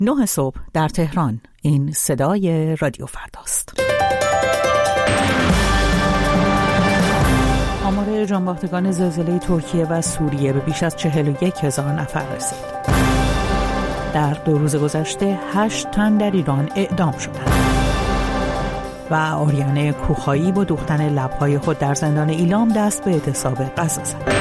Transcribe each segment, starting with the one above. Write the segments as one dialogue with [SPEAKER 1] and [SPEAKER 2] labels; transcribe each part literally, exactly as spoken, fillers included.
[SPEAKER 1] نه صبح در تهران. این صدای رادیو فرداست. آمار جانباختگان زلزله ترکیه و سوریه به بیش از چهل و یک هزار نفر رسید. در دو روز گذشته هشت تن در ایران اعدام شدند. و آریانه کوخایی با دوختن لب‌های خود در زندان ایلام دست به اعتصاب غذا زد.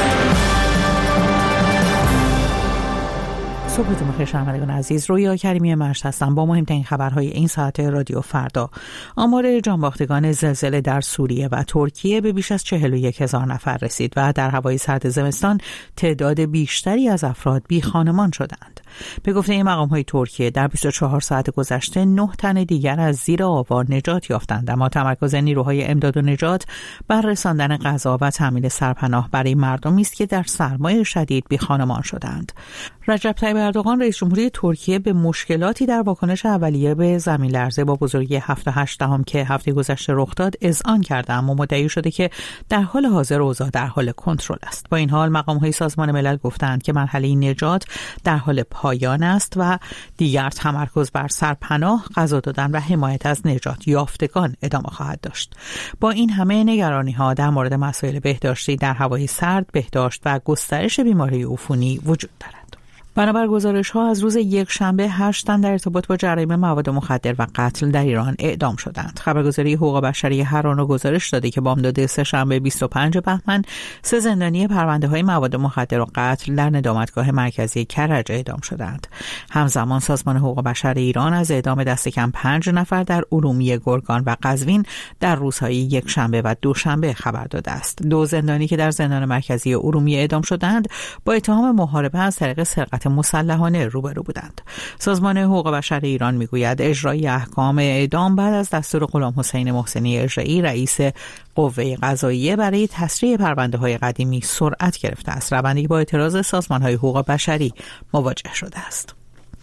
[SPEAKER 1] صبحتون بخیر شنوندگان عزیز، رویا کریمی مشت هستم با مهمترین خبرهای این ساعت رادیو فردا. آمار جانباختگان زلزله در سوریه و ترکیه به بیش از چهل و یک هزار نفر رسید و در هوای سرد زمستان تعداد بیشتری از افراد بی خانمان شدند. به گفته مقام‌های ترکیه در بیست و چهار ساعت گذشته نه تن دیگر از زیر آوار نجات یافتند، اما تمرکز نیروهای امداد و نجات بر رساندن غذا و تامین سرپناه برای مردمی است که در سرمای شدید بی خانمان شدند. رجب طیب اردوغان رئیس جمهوری ترکیه به مشکلاتی در واکنش اولیه به زمین لرزه با بزرگی هفت و هشت دهم که هفته گذشته رخ داد اذعان کرده، اما مدعی شده که در حال حاضر اوضاع در حال کنترل است. با این حال مقام‌های سازمان ملل گفتند که مرحله نجات در حال پایان است و دیگر تمرکز بر سرپناه، غذا دادن و حمایت از نجات یافتگان ادامه خواهد داشت. با این همه نگرانی‌ها در مورد مسائل بهداشتی در هوای سرد، بهداشت و گسترش بیماری عفونی وجود دارد. بنابر گزارش‌ها از روز یک شنبه هشت تن در ارتباط با جرایم مواد مخدر و قتل در ایران اعدام شدند. خبرگزاری حقوق بشری هرانا گزارش داده که بامداد سه شنبه بیست و پنجم بهمن سه زندانی پرونده‌های مواد مخدر و قتل در ندامتگاه مرکزی کرج اعدام شدند. همزمان سازمان حقوق بشر ایران از اعدام دست کم پنج نفر در ارومیه، گرگان و قزوین در روزهای یک شنبه و دوشنبه خبر داده است. دو زندانی که در زندان مرکزی ارومیه اعدام شدند با اتهام محاربه از طریق سرقت مسلحانه روبرو بودند. سازمان حقوق بشر ایران میگوید اجرای احکام اعدام بعد از دستور غلام حسین محسنی اجرایی رئیس قوه قضاییه برای تسریع پرونده‌های قدیمی سرعت گرفته است. روندی با اعتراض سازمان‌های حقوق بشری مواجه شده است.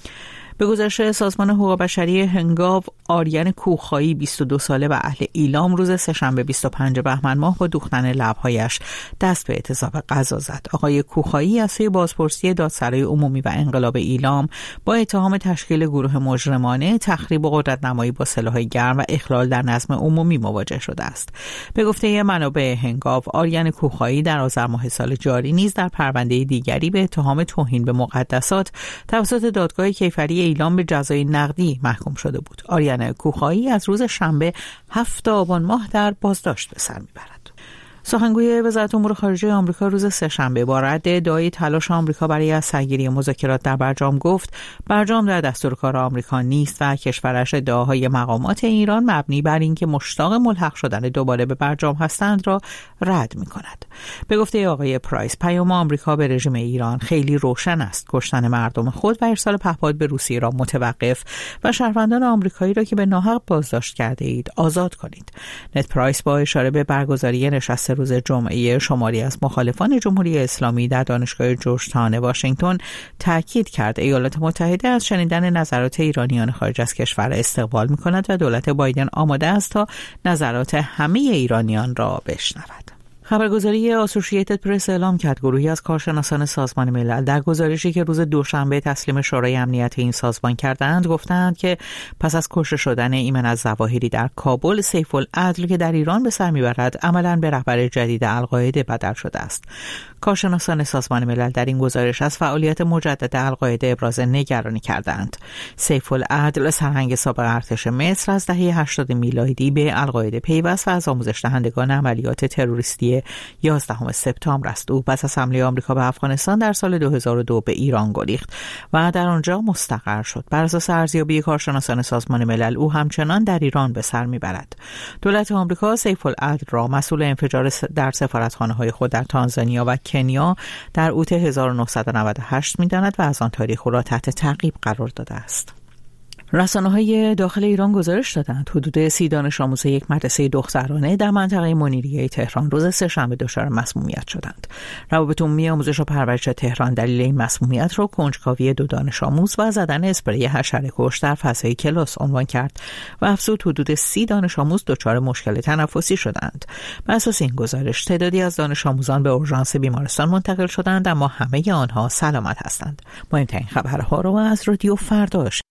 [SPEAKER 1] به گزارش سازمان حقوق بشری هنگاو، آریان کوخایی بیست و دو ساله و اهل ایلام روز سه‌شنبه بیست و پنجم بهمن ماه با دوختن لب‌هایش دست به اعتصاب غذا زد. آقای کوخایی از سوی بازپرسی دادسرای عمومی و انقلاب ایلام با اتهام تشکیل گروه مجرمانه، تخریب و قدرت‌نمایی با سلاح گرم و اخلال در نظم عمومی مواجه شده است. به گفته منابع هنگاو، آریان کوخایی در آذر ماه سال جاری نیز در پرونده دیگری به اتهام توهین به مقدسات توسط دادگاه کیفری ایلام به جزای نقدی محکوم شده بود. آریان کوخایی از روز شنبه هفتم آبان ماه در بازداشت به سر میبرد. سخنگوی وزارت امور خارجه آمریکا روز سه‌شنبه با رد ادعای تلاش آمریکا برای از سرگیری مذاکرات در برجام گفت برجام در دستور کار آمریکا نیست و کشورش ادعاهای مقامات ایران مبنی بر اینکه مشتاق ملحق شدن دوباره به برجام هستند را رد می‌کند. به گفته آقای پرایس، پیام آمریکا به رژیم ایران خیلی روشن است: کشتن مردم خود و ارسال پهپاد به روسیه را متوقف و شهروندان آمریکایی را که به ناحق بازداشت کرده اید آزاد کنید. نت پرایس با اشاره به برگزاری نشست روز جمعه شماری از مخالفان جمهوری اسلامی در دانشگاه جورج تاون واشنگتن تاکید کرد ایالات متحده از شنیدن نظرات ایرانیان خارج از کشور استقبال می‌کند و دولت بایدن آماده است تا نظرات همه ایرانیان را بشنود. خبرگزاری آسوشییتد پرس اعلام کرد گروهی از کارشناسان سازمان ملل در گزارشی که روز دوشنبه تسلیم شورای امنیت این سازمان کردند گفتند که پس از کشته شدن ایمن الظواهری در کابل، سیف العدل که در ایران به سر میبرد عملاً به رهبر جدید القاعده بدل شده است. کارشناسان سازمان ملل در این گزارش از فعالیت مجدد القاعده ابراز نگرانی کردند. سیف العدل سرهنگ سابق ارتش مصر از دهه هشتاد میلادی به القاعده پیوست و از آموزش دهندگان عملیات تروریستی یازدهم سپتامبر است. او پس از حمله آمریکا به افغانستان در سال دو هزار و دو به ایران گریخت و در آنجا مستقر شد. بر اساس ارزیابی کارشناسان سازمان ملل او همچنان در ایران به سر میبرد. دولت آمریکا سیف العدل را مسئول انفجار در سفارتخانه‌های خود در تانزانیا و کنیا در اوت هزار و نهصد و نود و هشت می‌داند و از آن تاریخ او را تحت تعقیب قرار داده است. رسانه‌های داخل ایران گزارش دادند حدود سی دانش آموز یک مدرسه دخترانه در منطقه منیریه تهران روز سه‌شنبه دچار مسمومیت شدند. روابط عمومی آموزش و پرورش تهران دلیل این مسمومیت را کنجکاوی دو دانش آموز و زدن اسپری حشره‌کش در فضای کلاس عنوان کرد و افزود حدود سی دانش آموز دچار مشکل تنفسی شدند. بر اساس این گزارش تعدادی از دانش آموزان به اورژانس بیمارستان منتقل شدند، اما همه آنها سلامت هستند. مهمترین خبرها را از رادیو فردا